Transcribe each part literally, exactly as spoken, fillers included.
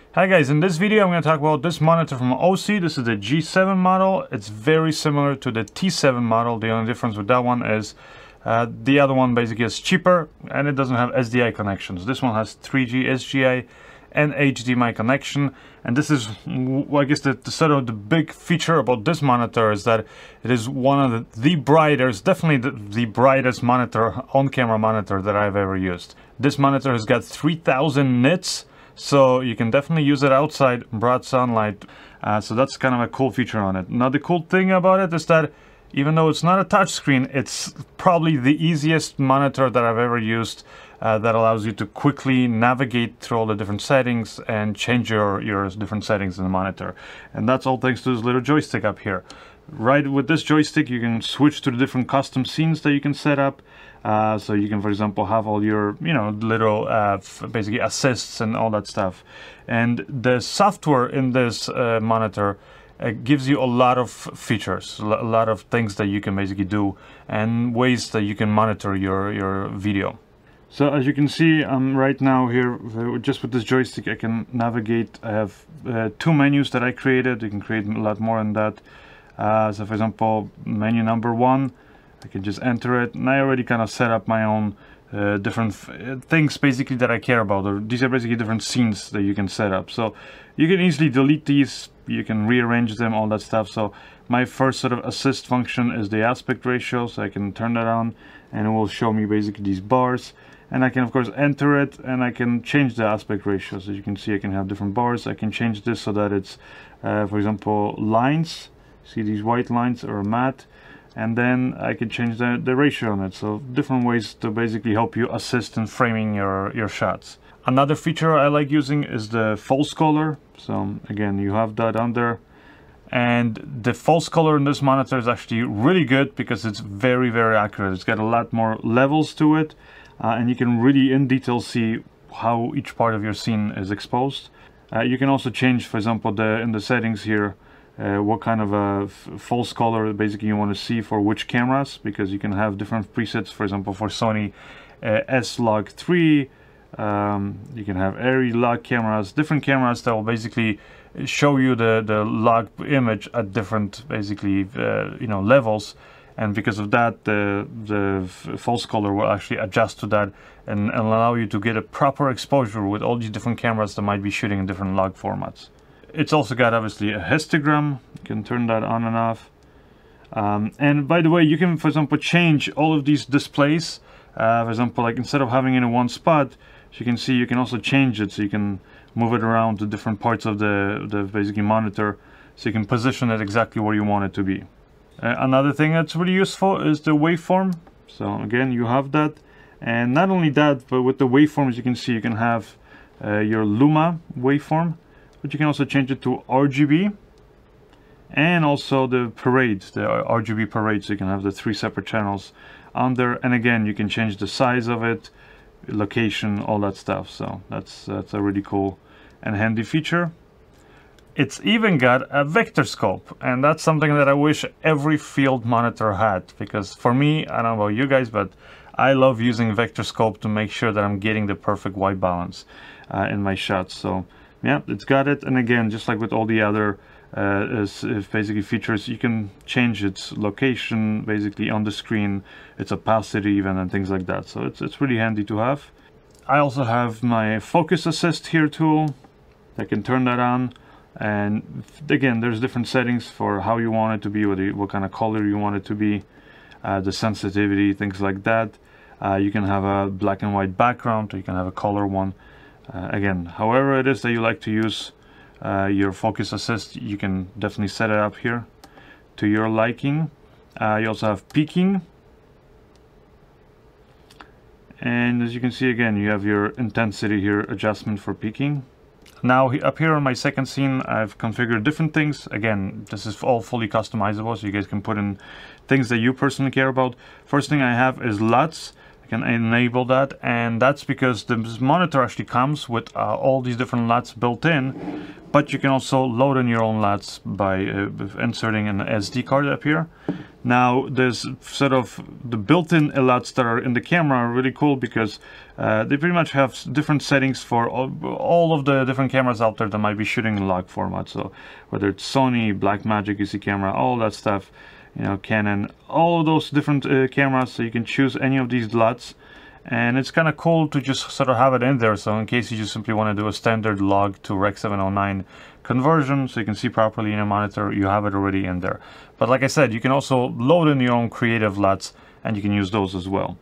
Hi guys, in this video I'm going to talk about this monitor from O C. This is the G seven model. It's very similar to the T seven model. The only difference with that one is uh, the other one basically is cheaper and it doesn't have S D I connections. This one has three G S G I and H D M I connection, and this is, well, I guess the, the sort of the big feature about this monitor is that it is one of the, the brightest, definitely the, the brightest monitor, on-camera monitor that I've ever used. This monitor has got three thousand nits, so you can definitely use it outside broad sunlight. Uh, so that's kind of a cool feature on it. Now the cool thing about it is that even though it's not a touchscreen, it's probably the easiest monitor that I've ever used uh, that allows you to quickly navigate through all the different settings and change your, your different settings in the monitor. And that's all thanks to this little joystick up here. Right with this joystick you can switch to the different custom scenes that you can set up. Uh, so you can, for example, have all your, you know, little uh, basically assists and all that stuff. And the software in this uh, monitor uh, gives you a lot of features, a lot of things that you can basically do and ways that you can monitor your, your video. So as you can see, I'm right now here just with this joystick. I can navigate. I have uh, two menus that I created. You can create a lot more than that. Uh, so for example, menu number one, I can just enter it, and I already kind of set up my own uh, different f things basically that I care about. Or these are basically different scenes that you can set up. So you can easily delete these, you can rearrange them, all that stuff. So my first sort of assist function is the aspect ratio, so I can turn that on and it will show me basically these bars. And I can of course enter it and I can change the aspect ratio. So as you can see, I can have different bars. I can change this so that it's, uh, for example, lines. See these white lines are matte. And then I can change the, the ratio on it. So different ways to basically help you assist in framing your, your shots. Another feature I like using is the false color. So again, you have that on there. And the false color in this monitor is actually really good because it's very, very accurate. It's got a lot more levels to it. Uh, and you can really in detail see how each part of your scene is exposed. Uh, you can also change, for example, the in the settings here, Uh, what kind of a false color basically you want to see for which cameras, because you can have different presets. For example, for Sony uh, S log three, um, you can have Arri log cameras, different cameras that will basically show you the the log image at different basically uh, you know levels, and because of that the the false color will actually adjust to that and, and allow you to get a proper exposure with all these different cameras that might be shooting in different log formats. It's also got obviously a histogram. You can turn that on and off. Um, and by the way, you can, for example, change all of these displays. Uh, for example, like instead of having it in one spot, as you can see, you can also change it. So you can move it around to different parts of the, the basically monitor. So you can position it exactly where you want it to be. Uh, another thing that's really useful is the waveform. So again, you have that. And not only that, but with the waveforms, you can see you can have uh, your Luma waveform. But you can also change it to R G B and also the parades, the R G B parades. So you can have the three separate channels on there. And again, you can change the size of it, location, all that stuff. So that's, that's a really cool and handy feature. It's even got a vector scope, and that's something that I wish every field monitor had, because for me, I don't know about you guys, but I love using vector scope to make sure that I'm getting the perfect white balance uh, in my shots. So yeah, it's got it. And again, just like with all the other uh, is, if basically features, you can change its location basically on the screen, its opacity even, and things like that. So it's, it's really handy to have. I also have my focus assist here tool. I can turn that on. And again, there's different settings for how you want it to be, what, you, what kind of color you want it to be, uh, the sensitivity, things like that. Uh, you can have a black and white background, or you can have a color one. Uh, again, however it is that you like to use uh, your focus assist, you can definitely set it up here to your liking. Uh, you also have peaking. And as you can see, again, you have your intensity here, adjustment for peaking. Now up here on my second scene, I've configured different things. Again, this is all fully customizable, so you guys can put in things that you personally care about. First thing I have is L U Ts. Can enable that, and that's because this monitor actually comes with uh, all these different L U Ts built in, but you can also load in your own L U Ts by uh, inserting an S D card up here. Now, there's sort of the built-in L U Ts that are in the camera are really cool because uh, they pretty much have different settings for all, all of the different cameras out there that might be shooting in log format. So whether it's Sony, Blackmagic E C camera, all that stuff, you know, Canon, all of those different uh, cameras. So you can choose any of these L U Ts. And it's kind of cool to just sort of have it in there. So in case you just simply want to do a standard log to Rec seven oh nine conversion so you can see properly in your monitor, you have it already in there. But like I said, you can also load in your own creative L U Ts and you can use those as well.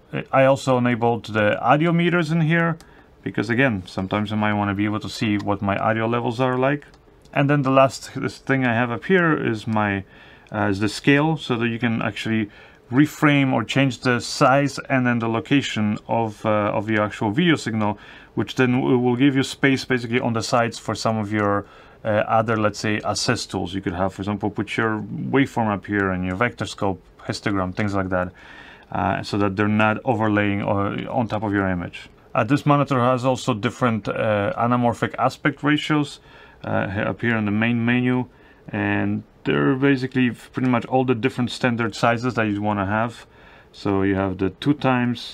I also enabled the audio meters in here because, again, sometimes I might want to be able to see what my audio levels are like. And then the last this thing I have up here is my uh, is the scale, so that you can actually reframe or change the size and then the location of, uh, of the actual video signal, which then will give you space basically on the sides for some of your uh, other, let's say, assist tools you could have. For example, put your waveform up here and your vector scope, histogram, things like that, uh, so that they're not overlaying on top of your image. Uh, this monitor has also different uh, anamorphic aspect ratios uh, up here in the main menu, and they're basically pretty much all the different standard sizes that you want to have. So you have the two times,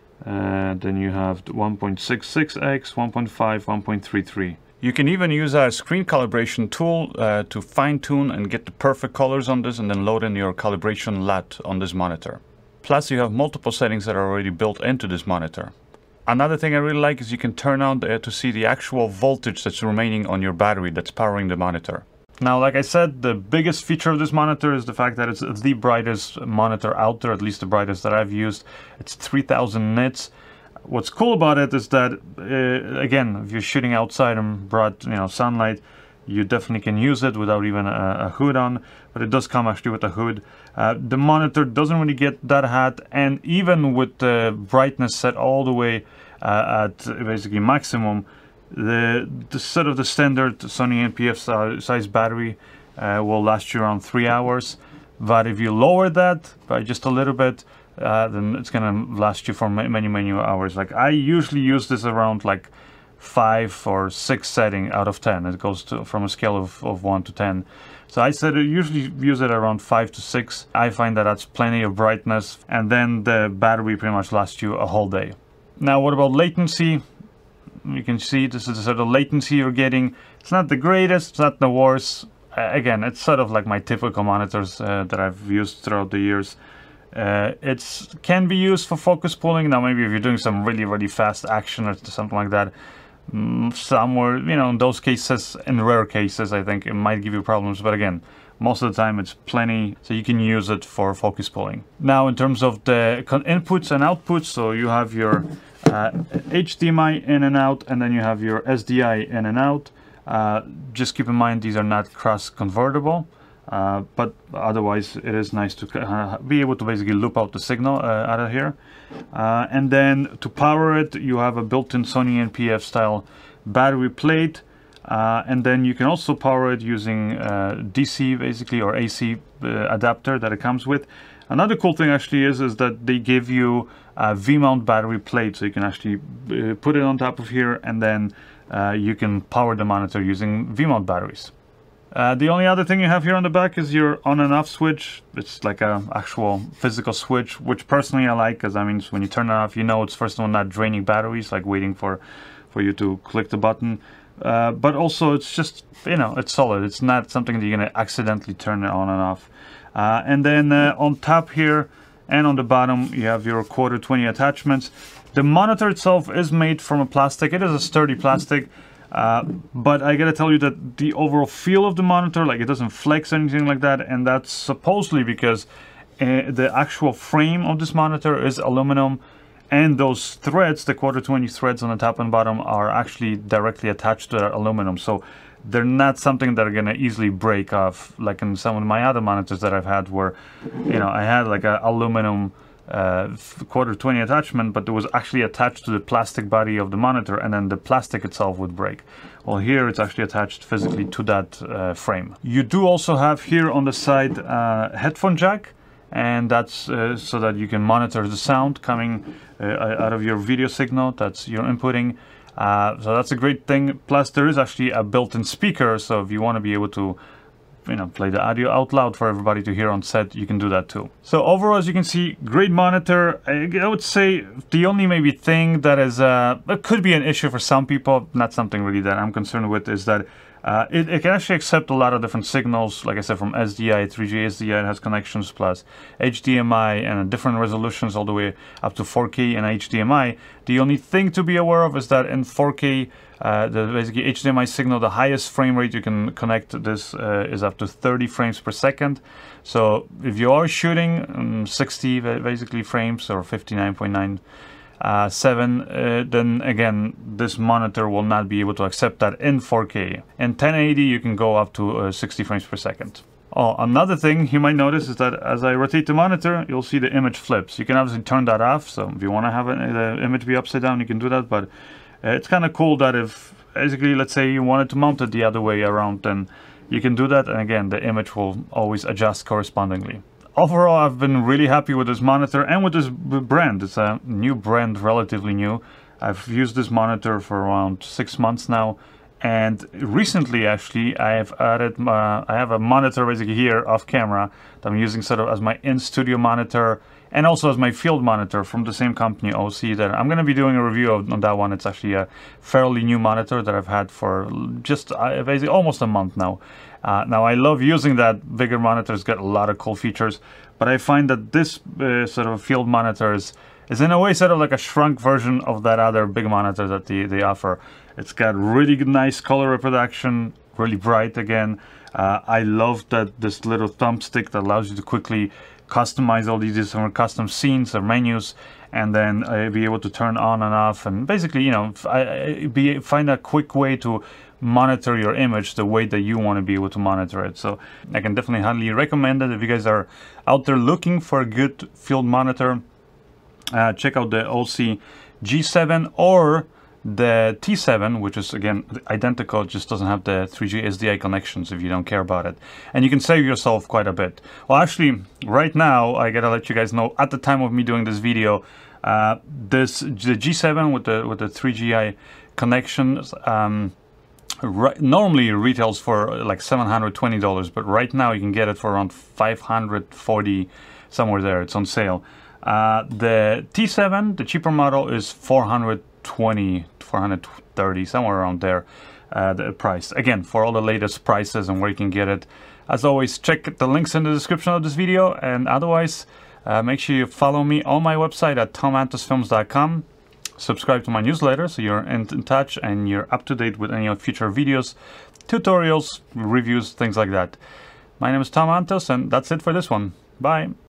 uh, then you have the one point six six x, one point five, one point three three. You can even use a screen calibration tool uh, to fine-tune and get the perfect colors on this and then load in your calibration L U T on this monitor. Plus you have multiple settings that are already built into this monitor. Another thing I really like is you can turn on uh, to see the actual voltage that's remaining on your battery that's powering the monitor. Now, like I said, the biggest feature of this monitor is the fact that it's the brightest monitor out there, at least the brightest that I've used. It's three thousand nits. What's cool about it is that, uh, again, if you're shooting outside in broad, you know, sunlight, you definitely can use it without even a, a hood on, but it does come actually with a hood. Uh, the monitor doesn't really get that hot, and even with the brightness set all the way uh, at basically maximum, The, the sort of the standard Sony N P F size battery uh, will last you around three hours. But if you lower that by just a little bit, uh, then it's gonna last you for many, many hours. Like I usually use this around like five or six setting out of ten. It goes to from a scale of, of one to ten. So I said I usually use it around five to six. I find that that's plenty of brightness, and then the battery pretty much lasts you a whole day. Now, what about latency? You can see this is the sort of latency you're getting. It's not the greatest, it's not the worst. Uh, again, it's sort of like my typical monitors uh, that I've used throughout the years. Uh, it can be used for focus pulling. Now, maybe if you're doing some really, really fast action or something like that, somewhere, you know, in those cases, in rare cases, I think it might give you problems. But again, most of the time it's plenty, so you can use it for focus pulling. Now, in terms of the inputs and outputs, so you have your Uh, H D M I in and out, and then you have your S D I in and out. Uh, just keep in mind these are not cross convertible, uh, but otherwise it is nice to uh, be able to basically loop out the signal uh, out of here. Uh, and then to power it, you have a built-in Sony N P F style battery plate, uh, and then you can also power it using uh, D C basically, or A C uh, adapter that it comes with. Another cool thing actually is is that they give you a V-mount battery plate, so you can actually uh, put it on top of here, and then uh, you can power the monitor using V-mount batteries. Uh, the only other thing you have here on the back is your on and off switch. It's like a actual physical switch, which personally I like, because that means when you turn it off, you know it's first of all not draining batteries, like waiting for for you to click the button. Uh, but also it's just, you know, it's solid. It's not something that you're gonna accidentally turn it on and off. Uh, and then uh, on top here and on the bottom you have your quarter twenty attachments. The monitor itself is made from a plastic. It is a sturdy plastic, uh, but I gotta tell you that the overall feel of the monitor, like it doesn't flex or anything like that, and that's supposedly because uh, the actual frame of this monitor is aluminum, and those threads, the quarter twenty threads on the top and bottom, are actually directly attached to that aluminum. So they're not something that are going to easily break off, like in some of my other monitors that I've had, where, you know, I had like a aluminum uh, quarter twenty attachment, but it was actually attached to the plastic body of the monitor, and then the plastic itself would break. Well, here it's actually attached physically to that uh, frame. You do also have here on the side uh, headphone jack, and that's uh, so that you can monitor the sound coming uh, out of your video signal that's you're inputting. Uh, so that's a great thing. Plus there is actually a built-in speaker, so if you want to be able to you know, play the audio out loud for everybody to hear on set, you can do that too. So overall, as you can see, great monitor. I, I would say the only maybe thing that is uh, that could be an issue for some people, not something really that I'm concerned with, is that Uh, it, it can actually accept a lot of different signals, like I said, from S D I, three G S D I, it has connections, plus H D M I and different resolutions all the way up to four K and H D M I. The only thing to be aware of is that in four K, uh, the basically H D M I signal, the highest frame rate you can connect this uh, is up to thirty frames per second. So if you are shooting um, sixty basically frames or fifty-nine point nine Uh, seven, uh, then again, this monitor will not be able to accept that in four K. In ten eighty, you can go up to uh, sixty frames per second. Oh, another thing you might notice is that as I rotate the monitor, you'll see the image flips. You can obviously turn that off, so if you want to have it, the image be upside down, you can do that, but uh, it's kind of cool that if, basically, let's say you wanted to mount it the other way around, then you can do that, and again, the image will always adjust correspondingly. Overall, I've been really happy with this monitor and with this brand. It's a new brand, relatively new. I've used this monitor for around six months now, and recently, actually, I have added. Uh, I have a monitor basically here off camera that I'm using sort of as my in-studio monitor and also as my field monitor from the same company, O C. That I'm going to be doing a review of, on that one. It's actually a fairly new monitor that I've had for just uh, basically almost a month now. Uh, now, I love using that bigger monitor. It's got a lot of cool features, but I find that this uh, sort of field monitor is, is in a way sort of like a shrunk version of that other big monitor that they, they offer. It's got really good, nice color reproduction, really bright again. Uh, I love that this little thumbstick that allows you to quickly customize all these different custom scenes or menus, and then uh, be able to turn on and off, and basically, you know, I, I be find a quick way to monitor your image the way that you want to be able to monitor it. So I can definitely highly recommend it if you guys are out there looking for a good field monitor. Uh, check out the O C G seven or the T seven, which is again identical, just doesn't have the three G S D I connections if you don't care about it, and you can save yourself quite a bit. Well, actually, right now I gotta let you guys know, at the time of me doing this video, uh, this the G seven with the with the three G I connections um, right, normally retails for like seven hundred twenty dollars, but right now you can get it for around five hundred forty, somewhere there. It's on sale. Uh, the T seven, the cheaper model, is four hundred twenty, four hundred thirty, somewhere around there, uh, the price. Again, for all the latest prices and where you can get it, as always, check the links in the description of this video, and otherwise, uh, make sure you follow me on my website at tom antos films dot com. Subscribe to my newsletter so you're in, in touch and you're up to date with any of future videos, tutorials, reviews, things like that. My name is Tom Antos, and that's it for this one. Bye.